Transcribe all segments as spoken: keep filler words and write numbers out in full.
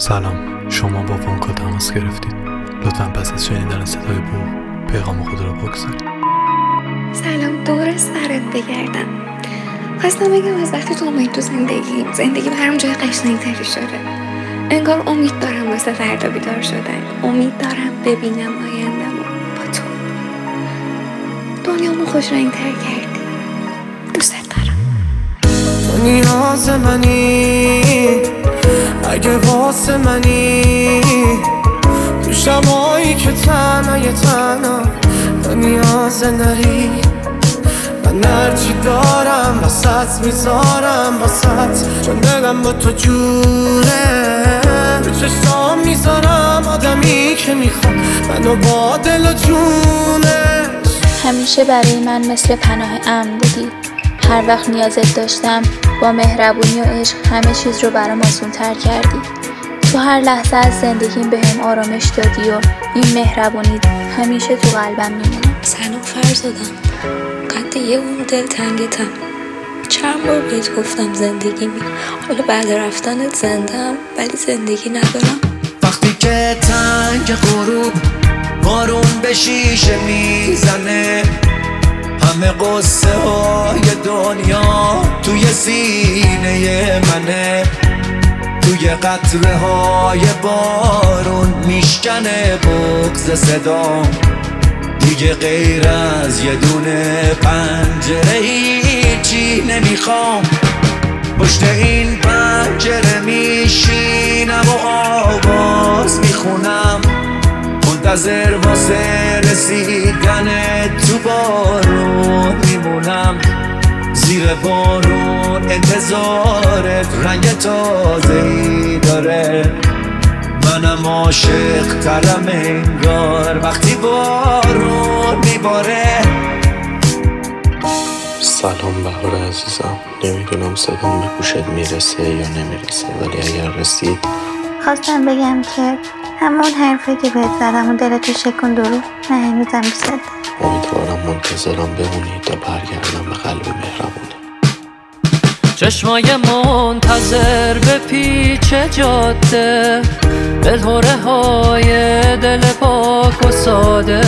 سلام، شما با ونکا تماس گرفتید. لطفاً پس از شنیدن صدای بوق پیغام خود را بگذارید. سلام، دور سرت بگردم. خواستم بگم از وقتی تو اومدی تو زندگی زندگی برام جای قشنگ‌تری شده. انگار امید دارم واسه فردا بیدار شدن. امید دارم ببینم آینده‌مو با تو. دنیامو خوش رنگ‌تر کردی. دوست دارم. تو نیاز منی، اگه واسه منی، تو شبایی که تنهای تنها تو نیاز نری. من هرچی دارم واسط میذارم واسط، چون دلم با تو جوره. رو چشام میذارم آدمی که میخواد منو با دل و جونش. همیشه برای من مثل پناه امن بودی. هر وقت نیازت داشتم با مهربونی و عشق همه چیز رو برام آسون‌تر کردی. تو هر لحظه از زندگیم بهم آرامش دادی و این مهربونی همیشه تو قلبم میمونه. سلام فرزادم، قد یه اون دل تنگتم. چند بار بهت گفتم زندگی می حالا بعد رفتنت زندم، ولی زندگی ندارم. وقتی که تنگ غروب بارون به شیشه میزنه، همه قصه های دنیا توی سینه منه. توی قطره های بارون میشکنه بغض صدام. دیگه غیر از یه دونه پنجره هیچی نمیخوام. پشت این پنجره میشینم و آواز میخونم، منتظر واسه رسیدن تو بارون میمونم. زیر بارون انتظارت رنگ تازه‌ای داره. منم عاشق ترم انگار وقتی بارون میباره. سلام بهار عزیزم، نمیدونم صدام به گوشت میرسه یا نمیرسه، ولی اگر رسید خواستم بگم که همون حرفی که بهت زدم و دلتو شکن درو نه هنوزم بیست. امیدوارم منتظرم بمونی تا برگردم به قلب مهربونه. چشمای منتظر به پیچ جاده، دلهوره های دل پاک و ساده،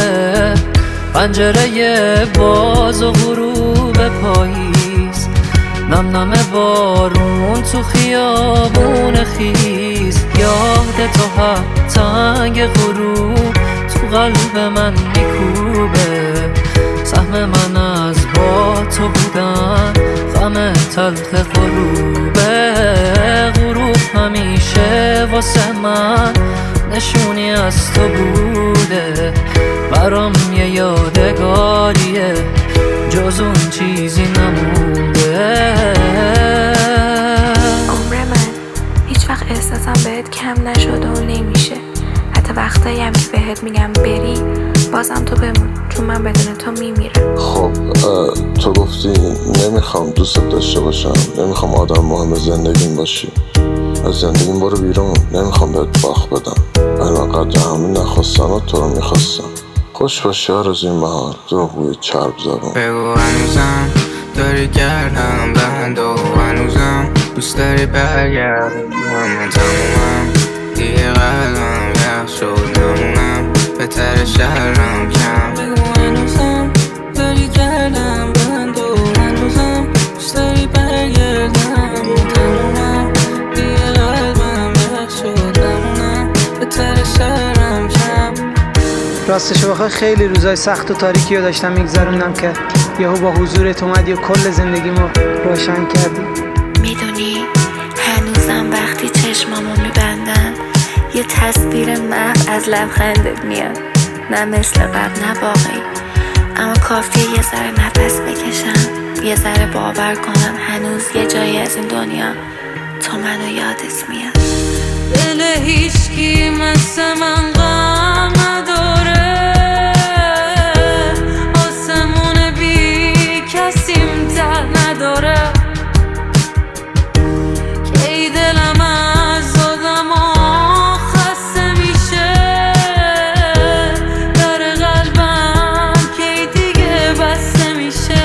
پنجره باز و غروب پاییز، نم نم بارون تو خیابون خیز. یاد تو ها تنگ غروب تو قلب من میکوبه. سهم من از با تو بودن غم تلخ غروبه. غروب همیشه واسه من نشونی از تو بوده. برام یه یادگاریه، جز اون چیزی نمونده. عمر من هیچ وقت احساسم بهت کم نشده و نمیشه. حتی وقتایی هم که بهت میگم بری بازم تو بمون، چون من بدون تو میمیرم. خب تو گفتی نمیخوام دوست داشته باشم، نمیخوام آدم مهم زندگیم باشی. از زندگیم برو بیرون، نمیخوام بهت باخت بدم. من قدر همین نخواستم و تو رو میخواستم. خوش باشی آرزوی مهار، دروغوی چرب زبان. بگو هنوزم داری گردم بند و هنوزم دوست داری برگردم. من تمومم دیگه قلبم یخ شد نمونم، بهتر شهرم کم. بگو هنوزم داری گردم بند و هنوزم دوست داری برگردم. تمومم دیگه قلبم یخ شد نمونم، بهتر شهرم کم. راستشو بخوای خیلی روزای سخت و تاریکی رو داشتم میگذروندم که یهو با حضورت اومدی و کل زندگیمو روشن کردی. میدونی هنوزم وقتی چشمامو میبندم یه تصویر محو از لبخندت میاد. نه مثل قبل نه واقعی، اما کافیه یه ذره نفس بکشم، یه ذره باور کنم هنوز یه جایی از این دنیا تو منو یادت میاد. دل هیچکی مثل من غم نداره، آسمون بی کسیم ته نداره. کی دلم از آدما خسته میشه، در قلبم کی دیگه بسته میشه.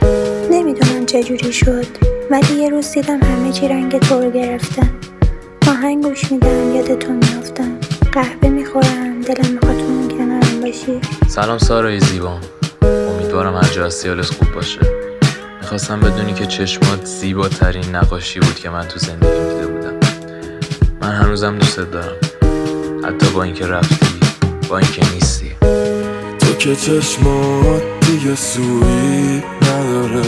نمیدونم چجوری شد، ولی یه روز دیدم همه چی رنگ تو رو گرفتن. ما آهنگ گوش میدم یاد تو میافتم، قهوه میخورم دلم میخواد تو اون کنارم باشی. سلام سارای زیبام، امیدوارم هر جا هستی حالت خوب باشه. میخواستم بدونی که چشمات زیباترین نقاشی بود که من تو زندگی دیده بودم. من هنوزم دوستت دارم، حتی با اینکه رفتی، با اینکه نیستی. تو که چشمات دیگه سویی نداره،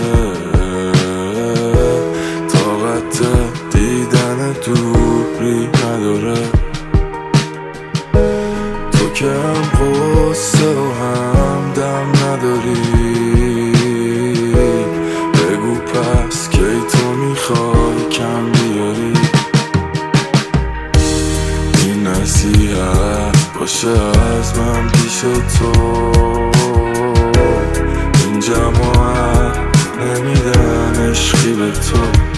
طاقت دیدن دوری نداره. تو که هم قصه و هم دم نداری، بگو پس کی تو میخوای کم بیاری. این نصیحت باشه از من پیش تو، این جماعت نمیدن عشقی به تو.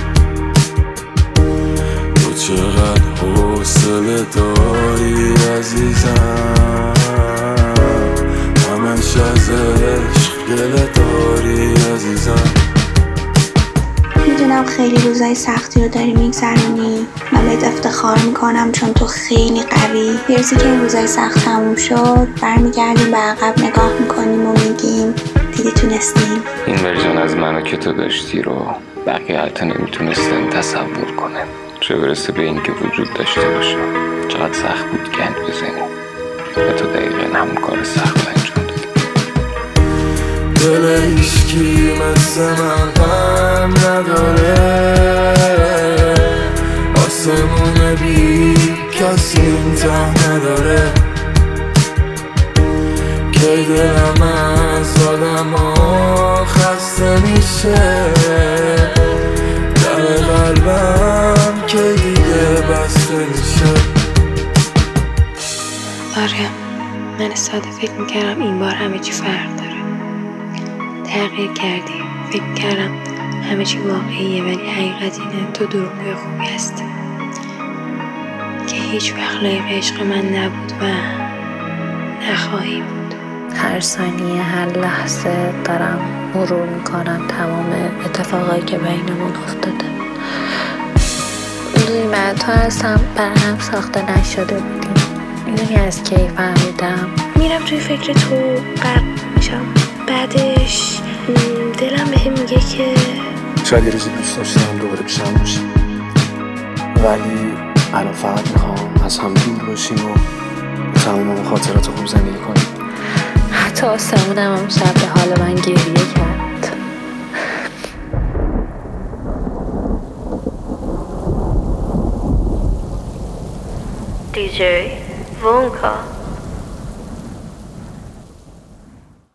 تو چقدر حوصله داری عزیزم، همش از عشق گله داری عزیزم. میدونم خیلی روزای سختی رو داری میگذرونی، من بهت افتخار میکنم چون تو خیلی قوی. پیرسی که این روزای سخت تموم شد برمیگردیم به عقب نگاه میکنیم و میگیم دیگه تونستیم. این ورژن از منو که تو داشتی رو بقیه حتی نمیتونستن تصور کنن، چه برسه به این که وجود داشته باشه. چقدر سخت بود گند بزنی و تو دقیقا همون کار سخت انجام دادی. دل هیچکی مثل من غم نداره، آسمون بی کسی این ته نداره. کی دلم از آدم ها خسته میشه، در قلبم که دیگه بسته میشه. آره، من ساده فکر میکردم این بار همه چی فرق داره. تغییر کردی، فکر کردم همه چی واقعیه، ولی حقیقت اینه تو دروغگوی خوبی هستی که هیچ وقت لایق عشق من نبود و نخواهی بود. هر ثانیه هر لحظه دارم مرور میکنم تمام اتفاقایی که بینمون افتاده. میدونی من تو هستم بر هم ساخته نشده بودیم. میدونی از کی فهمیدم؟ میرم توی فکر تو غرق میشم، بعدش دلم بهم میگه که شاید یه روزی دوست داشتم دوباره پیشم باشی، ولی الان فقط میخوام از هم دور باشیم و تمام خاطرات خوب زندگی کنیم. حتی آسمونم هم شب به حال من گریه کرد. دی جی وونکا.